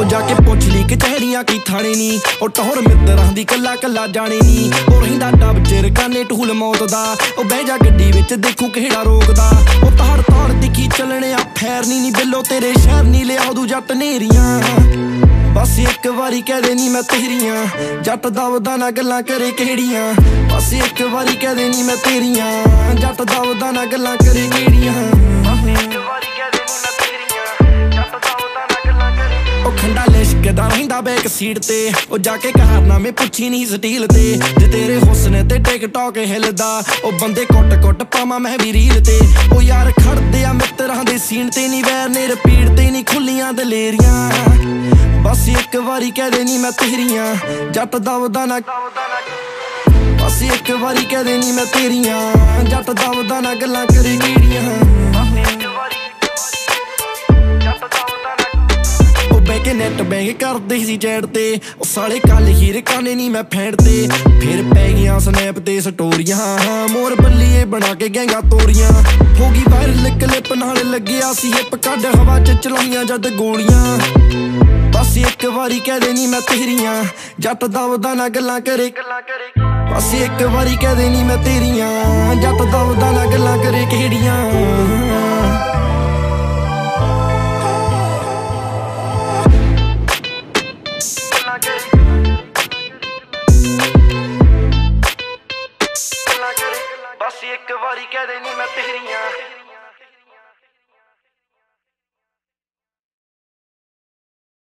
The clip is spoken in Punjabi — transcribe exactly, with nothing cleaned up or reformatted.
ਉਹ ਜਾ ਕੇ ਪੁੱਛ ਲਈ ਕਚਹਿਰੀਆਂ ਕੀ ਥਾਣੇ ਨੀ, ਉਹ ਟੌਰ ਮਿੱਤਰਾਂ ਦੀ ਕੱਲਾ ਕੱਲਾ ਜਾਣੇ ਨੀ। ਉਹ ਰਹਿੰਦਾ ਡੱਬ ਚ ਰਕਾਨੇ ਢੂਲ ਮੌਤ ਦਾ, ਉਹ ਬਹਿ ਜਾ ਗੱਡੀ ਵਿੱਚ ਦੇਖੂ ਕਿਹੜਾ ਰੋਕਦਾ। ਉਹ ਤਾੜ ਤਾੜ ਦਿਖੀ ਚੱਲਣਿਆ ਫੈਰਨੀ ਨੀ, ਬਿੱਲੋ ਤੇਰੇ ਸ਼ਹਿਰ ਨੀ ਲਿਆ ਉਦੋਂ ਜੱਟ ਨੇਰੀਆਂ। ਬਸ ਇੱਕ ਵਾਰੀ ਕਹਿ ਦੇ ਨੀ ਮੈਂ ਤੇਰੀਆਂ, ਜੱਟ ਦਵਦਾ ਨਾ ਗੱਲਾਂ ਕਰੇ ਕਿਹੜੀਆਂ। ਬਸ ਇੱਕ ਵਾਰੀ ਕਹਿ ਦੇ ਨੀ ਮੈਂ ਤੇਰੀਆਂ, ਜੱਟ ਦਵਦਾ ਨਾ ਗੱਲਾਂ ਕਰੇ ਕਿਹੜੀਆਂ। ਉਹ ਖੰਡਾ ਲਿਸ਼ਕਦਾ ਰਹਿੰਦਾ ਬੈਕ ਸੀਟ ਤੇ, ਉਹ ਜਾ ਕੇ ਕਾਰਨਾਮੇ ਪੁੱਛੀ ਨਹੀਂ ਸਟੀਲ ਤੇ। ਜੇ ਤੇਰੇ ਹੁਸਨ ਤੇ ਟਿਕਟੌਕ ਹਿਲਦਾ, ਉਹ ਬੰਦੇ ਕੁੱਟ ਕੁੱਟ ਪਾਵਾਂ ਮੈਂ ਵੀ ਰੀਲ ਤੇ। ਉਹ ਯਾਰ ਖੜਦੇ ਆ ਮਿੱਤਰਾਂ ਦੇ ਸੀਨ ਤੇ ਨੀ, ਵੈਰ ਨੇ ਰਿਪੀਟ ਤੇ ਨੀ ਖੁੱਲੀਆਂ ਦਲੇਰੀਆਂ। ਬਸ ਇੱਕ ਵਾਰੀ ਕਹਿ ਦੇ ਨੀ ਮੈਂ ਤੇਰੀਆਂ, ਜੱਟ ਦਵਦਾ ਨਾ। ਬਸ ਇੱਕ ਵਾਰੀ ਕਹਿ ਦੇ ਨੀ ਮੈਂ ਤੇਰੀਆਂ, ਜੱਟ ਦਵਦਾ ਨਾ ਗੱਲਾਂ ਕਰੇ ਕਿਹੜੀਆਂ। ਉਹ ਬਹਿ ਕੇ ਨੈਟ ਬੈਂਕ ਕਰਦੇ ਸੀ ਚੈਟ ਤੇ, ਉਹ ਸਾਲੇ ਕੱਲ ਹੀ ਰਕਾਨੇ ਨੀ ਮੈਂ ਫੈਂਡ ਤੇ। ਫਿਰ ਪੈ ਗਈਆਂ ਸਨੈਪ ਤੇ ਸਟੋਰੀਆਂ, ਮੋਰ ਬੱਲੀਏ ਬਣਾ ਕੇ ਗੈਂਗਾ ਤੋਰੀਆਂ। ਹੋ ਗਈ ਵਾਇਰਲ ਕਲਿੱਪ ਨਾਲ ਲੱਗਿਆ ਸੀ ਹਿੱਪ, ਕੱਢ ਹਵਾ ਚ ਚਲਾਈਆਂ ਜਦ ਗੋਲੀਆਂ। ਬਸ ਇੱਕ ਵਾਰੀ ਕਹਿ ਦੇ ਨੀ ਮੈਂ ਤੇਰੀਆਂ, ਜੱਟ ਦਵਦਾ ਨਾ ਗੱਲਾਂ ਕਰੇ। ਬਸ ਇੱਕ ਵਾਰੀ ਕਹਿ ਦੇ ਨੀ ਮੈਂ ਤੇਰੀਆਂ, ਜੱਟ ਦਵਦਾ ਨਾ ਗੱਲਾਂ ਕਰੇ ਕਿਹੜੀਆਂ।